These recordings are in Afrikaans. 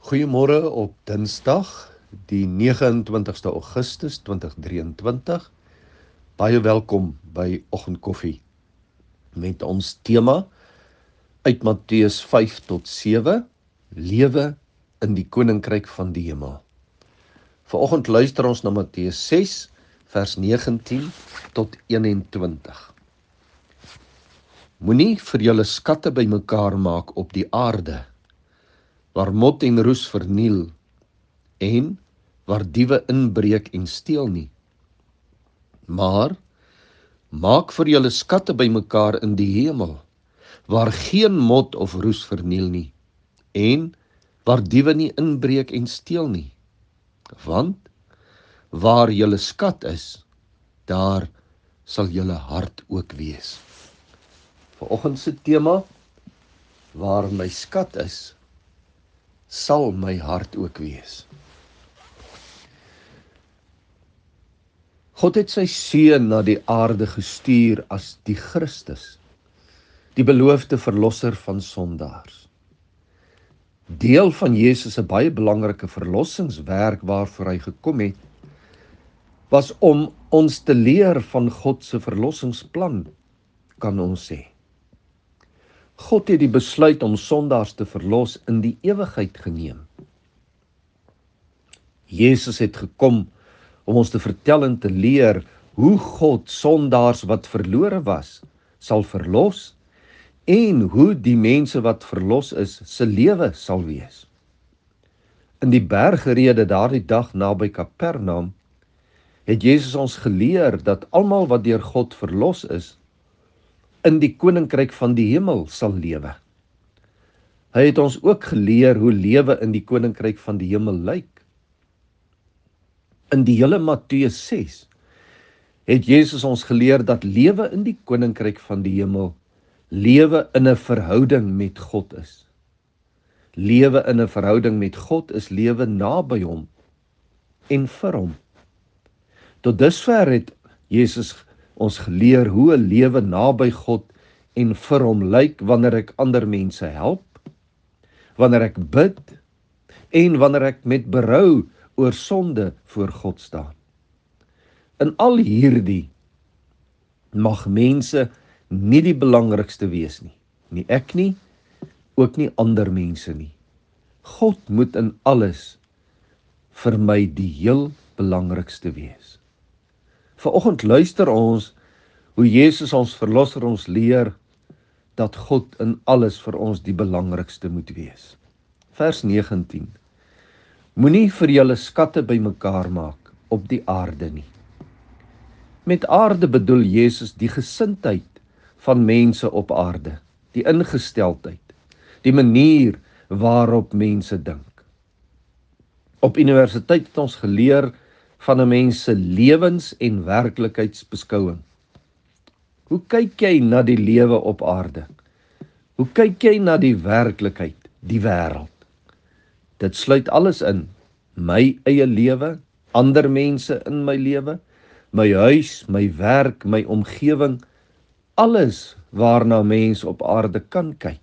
Goeiemôre op Dinsdag, die 29ste Augustus 2023. Baie welkom by Oggendkoffie met ons tema uit Matteus 5 tot 7, lewe in die koninkryk van die hemel. Vanoggend luister ons na Matteus 6 vers 19 tot 21. Moenie vir julle skatte bymekaar maak op die aarde, waar mot en roes verniel en waar diewe inbreek en steel nie. Maar maak vir julle skatte bymekaar in die hemel, waar geen mot of roes verniel nie en waar diewe nie inbreek en steel nie. Want waar julle skat is, daar sal julle hart ook wees. Vanoggend se tema, waar my skat is, sal my hart ook wees. God het sy seun na die aarde gestuur as die Christus, die beloofde verlosser van sondaars. Deel van Jesus se baie belangrike verlossingswerk waarvoor hy gekom het, was om ons te leer van God se verlossingsplan, kan ons sê. God het die besluit om sondaars te verlos in die ewigheid geneem. Jesus het gekom om ons te vertel en te leer hoe God sondaars wat verlore was, sal verlos en hoe die mense wat verlos is, se lewe sal wees. In die bergrede daardie dag naby Kapernaum, het Jesus ons geleer dat almal wat deur God verlos is, in die koninkryk van die hemel sal lewe. Hy het ons ook geleer hoe lewe in die koninkryk van die hemel lyk. In die hele Matteus 6 het Jesus ons geleer dat lewe in die koninkryk van die hemel, lewe in 'n verhouding met God is. Lewe in 'n verhouding met God is lewe naby hom en vir hom. Tot dusver het Jesus ons geleer hoe 'n lewe naby God en vir hom lyk wanneer ek ander mense help, wanneer ek bid en wanneer ek met berou oor sonde voor God staan. In al hierdie mag mense nie die belangrikste wees nie. Nie ek nie, ook nie ander mense nie. God moet in alles vir my die heel belangrikste wees. Vanoggend luister ons hoe Jesus ons verlosser ons leer dat God in alles vir ons die belangrikste moet wees. Vers 19. Moenie vir julle skatte bymekaar maak op die aarde nie. Met aarde bedoel Jesus die gesindheid van mense op aarde, die ingesteldheid, die manier waarop mense dink. Op universiteit het ons geleer van 'n mens se lewens- en werklikheidsbeskouing. Hoe kyk jy na die lewe op aarde? Hoe kyk jy na die werklikheid, die wêreld? Dit sluit alles in, my eie lewe, ander mense in my lewe, my huis, my werk, my omgewing, alles waarna mens op aarde kan kyk.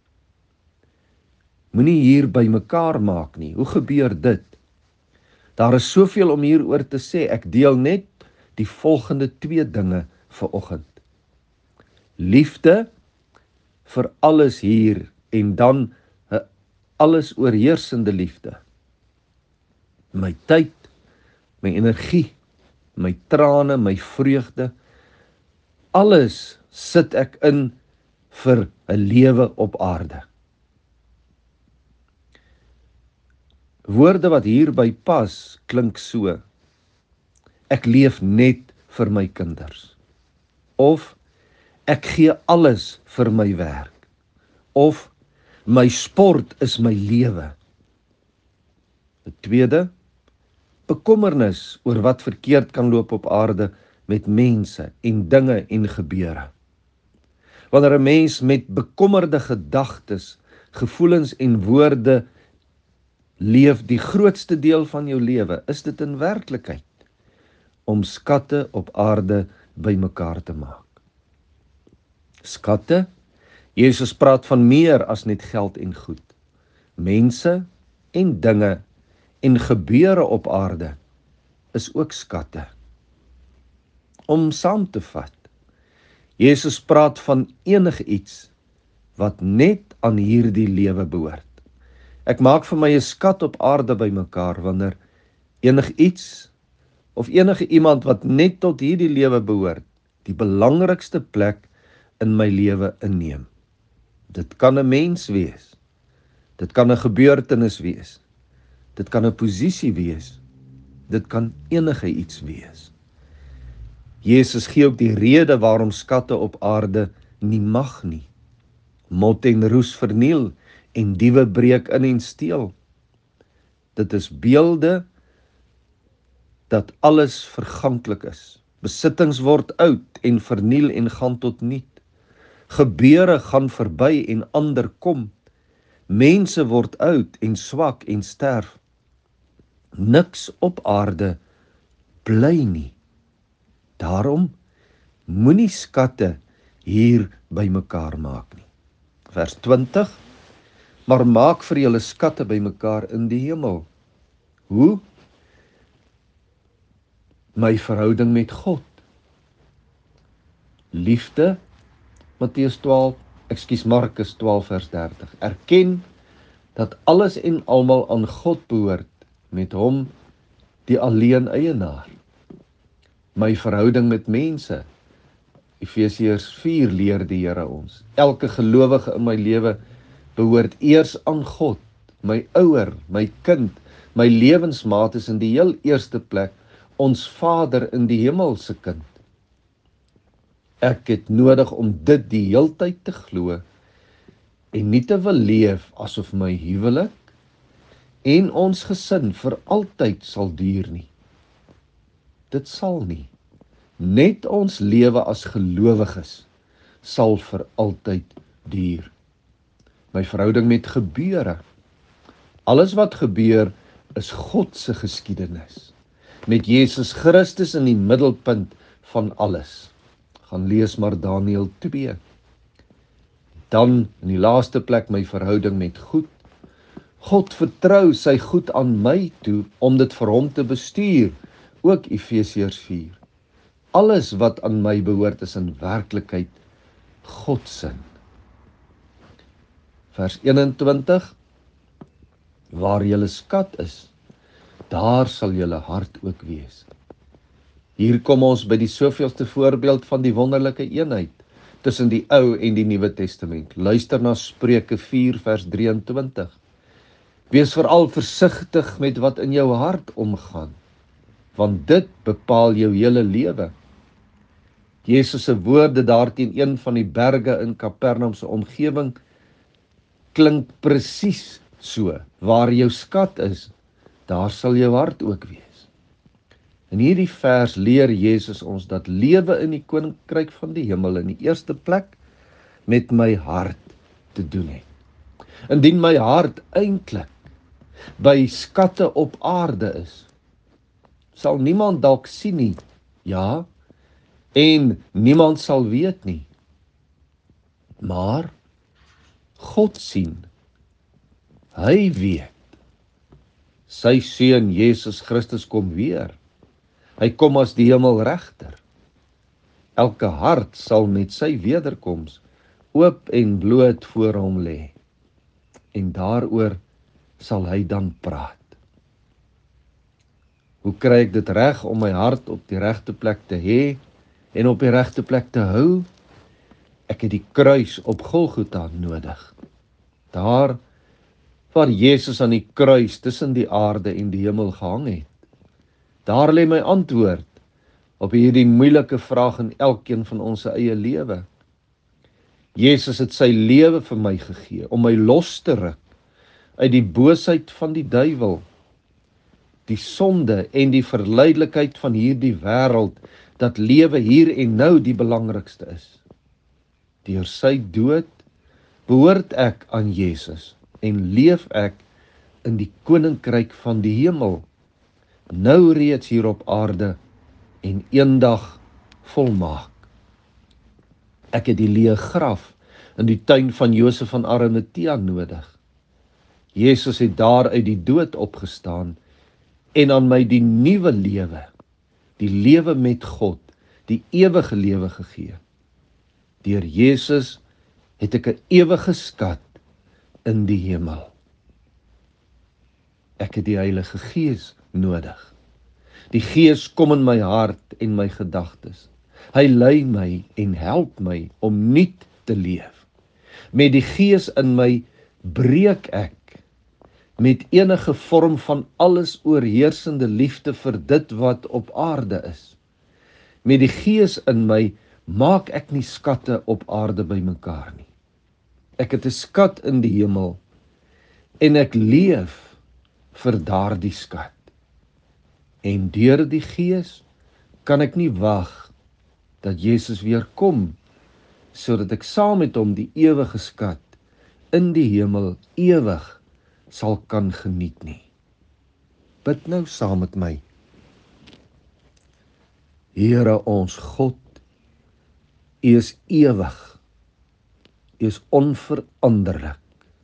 Moenie hier bymekaar maak nie. Hoe gebeur dit? Daar is soveel om hieroor te sê. Ek deel net die volgende 2 dinge vanoggend. Liefde vir alles hier en dan 'n alles oorheersende liefde. My tyd, my energie, my trane, my vreugde, alles sit ek in vir 'n lewe op aarde. Woorde wat hierby pas, klink so: ek leef net vir my kinders, of ek gee alles vir my werk, of my sport is my lewe. 'n Tweede, bekommernis oor wat verkeerd kan loop op aarde met mense en dinge en gebeure. Wanneer 'n mens met bekommerde gedagtes, gevoelens en woorde leef die grootste deel van jou lewe, is dit in werklikheid om skatte op aarde bymekaar te maak. Skatte, Jesus praat van meer as net geld en goed. Mense, en dinge en gebeure op aarde is ook skatte. Om saam te vat, Jesus praat van enigiets wat net aan hierdie lewe behoort. Ek maak vir my 'n skat op aarde bymekaar wanneer enigiets of enige iemand wat net tot hierdie lewe behoort, die belangrikste plek in my lewe inneem. Dit kan 'n mens wees, dit kan 'n gebeurtenis wees, dit kan 'n posisie wees, dit kan enige iets wees. Jesus gee ook die rede waarom skatte op aarde nie mag nie. Mot en roes verniel en diewe breek in en steel. Dit is beelde dat alles verganklik is. Besittings word oud en verniel en gaan tot niet. Gebeure gaan verby en ander kom. Mense word oud en swak en sterf. Niks op aarde bly nie. Daarom moenie skatte hier bymekaar maak nie. Vers 20, maar maak vir julle skatte bymekaar in die hemel. Hoe? My verhouding met God. Liefde, Markus 12 vers 30. Erken dat alles en almal aan God behoort, met hom die alleen eienaar. My verhouding met mense. Efesiërs 4 leer die Here ons. Elke gelowige in my lewe behoort eers aan God, my ouer, my kind, my lewensmaat is in die heel eerste plek ons Vader in die hemelse kind. Ek het nodig om dit die heeltyd te glo en nie te wil leef asof my huwelik en ons gesin vir altyd sal duur nie. Dit sal nie. Net ons lewe as gelowiges sal vir altyd duur. My verhouding met gebeure. Alles wat gebeur is God se geskiedenis. Met Jesus Christus in die middelpunt van alles. Gaan lees maar Daniël 2. Dan in die laaste plek my verhouding met goed. God vertrou sy goed aan my toe om dit vir hom te bestuur. Ook Efesiërs 4. Alles wat aan my behoort is in werklikheid God se. Vers 21. Waar julle skat is, daar sal julle hart ook wees. Hier kom ons by die soveelste voorbeeld van die wonderlike eenheid tussen die Ou en die Nuwe Testament. Luister na Spreuke 4 vers 23. Wees veral versigtig met wat in jou hart omgaan, want dit bepaal jou hele lewe. Jesus se woorde daarteen een van die berge in Kapernaum se omgewing klink presies so. Waar jou skat is, daar sal jou hart ook wees. In hierdie vers leer Jesus ons dat lewe in die koninkryk van die hemel in die eerste plek met my hart te doen het. Indien my hart eintlik by skatte op aarde is, sal niemand dalk sien nie, ja, en niemand sal weet nie. Maar God sien, hy weet. Sy seun Jesus Christus kom weer. Hy kom as die hemelregter. Elke hart sal met sy wederkoms oop en bloot voor hom lê. En daaroor sal hy dan praat. Hoe kry ek dit reg om my hart op die regte plek te hê en op die regte plek te hou? Ek het die kruis op Golgotha nodig. Daar waar Jesus aan die kruis tussen die aarde en die hemel gehang het. Daar lê my antwoord op hierdie moeilike vraag in elkeen van ons eie lewe. Jesus het sy lewe vir my gegee om my los te ruk uit die boosheid van die duiwel, die sonde en die verleidelikheid van hierdie wêreld, dat lewe hier en nou die belangrikste is. Deur sy dood behoort ek aan Jesus en leef ek in die koninkryk van die hemel, nou reeds hier op aarde en eendag volmaak. Ek het die leë graf in die tuin van Josef van Arimatea nodig. Jesus het daar uit die dood opgestaan en aan my die nuwe lewe, die lewe met God, die ewige lewe gegee. Deur Jesus het ek 'n ewige skat in die hemel. Ek het die Heilige Gees nodig. Die Gees kom in my hart en my gedagtes. Hy lei my en help my om nuut te leef. Met die Gees in my breek ek met enige vorm van alles oorheersende liefde vir dit wat op aarde is. Met die Gees in my maak ek nie skatte op aarde bymekaar nie. Ek het 'n skat in die hemel en ek leef vir daardie skat. En deur die Gees kan ek nie wag dat Jesus weer kom, sodat ek saam met hom die ewige skat in die hemel ewig sal kan geniet nie. Bid nou saam met my. Here ons God, U is ewig, U is onveranderlik.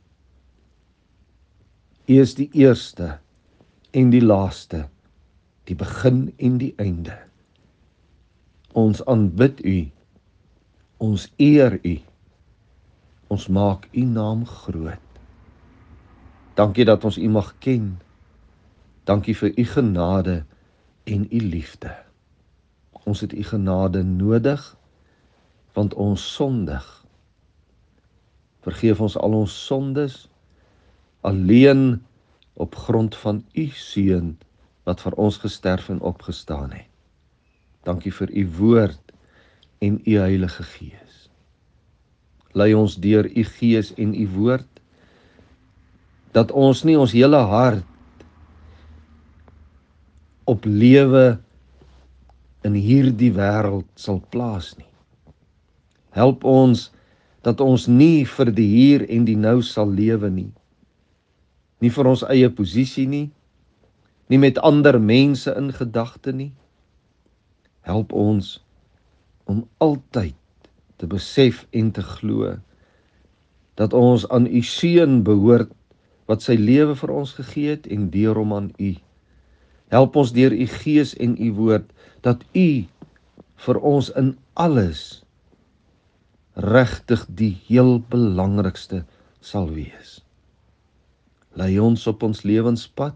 U is die eerste en die laaste, die begin en die einde. Ons aanbid U, ons eer U, ons maak U naam groot. Dankie dat ons U mag ken. Dankie vir U genade en U liefde. Ons het U genade nodig, want ons sondig. Vergeef ons al ons sondes, alleen op grond van U seun, wat vir ons gesterf en opgestaan het. Dankie vir U woord en U Heilige Gees. Lei ons deur U Gees en U woord, dat ons nie ons hele hart op lewe in hierdie wêreld sal plaas nie. Help ons dat ons nie vir die hier en die nou sal lewe nie. Nie vir ons eie posisie nie, nie met ander mense in gedagte nie. Help ons om altyd te besef en te glo dat ons aan U seun behoort wat sy lewe vir ons gegee het en deur hom aan U. Help ons deur U Gees en U woord dat U vir ons in alles regtig die heel belangrikste sal wees. Lei ons op ons lewenspad.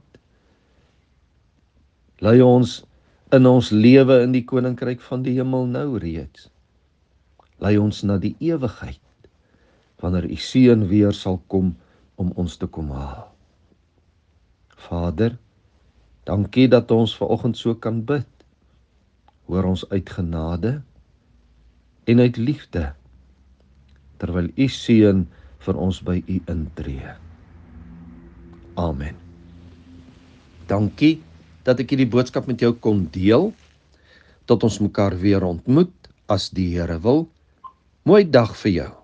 Lei ons in ons lewe in die koninkryk van die hemel nou reeds. Lei ons na die ewigheid, wanneer U seun weer sal kom om ons te kom haal. Vader, dankie dat ons vanoggend so kan bid. Hoor ons uit genade en uit liefde, terwyl U seun vir ons by U intree. Amen. Dankie dat ek hierdie boodskap met jou kon deel. Tot ons mekaar weer ontmoet, as die Here wil. Mooi dag vir jou.